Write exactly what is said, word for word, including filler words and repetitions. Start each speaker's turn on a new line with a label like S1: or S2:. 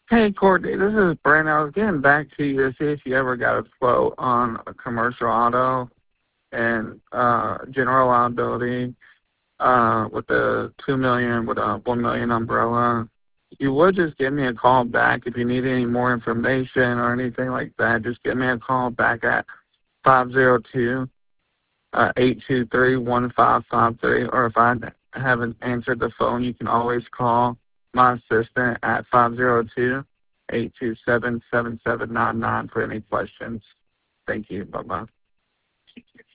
S1: Hey, Courtney, this is Brandon. I was getting back to you to see if you ever got a quote on a commercial auto and uh, general liability uh, with the two million with a one million umbrella. You would just give me a call back if you need any more information or anything like that. Just give me a call back at five zero two, eight two three, one five five three. Or if I haven't answered the phone, you can always call my assistant at five zero two, eight two seven, seven seven nine nine for any questions. Thank you. Bye-bye.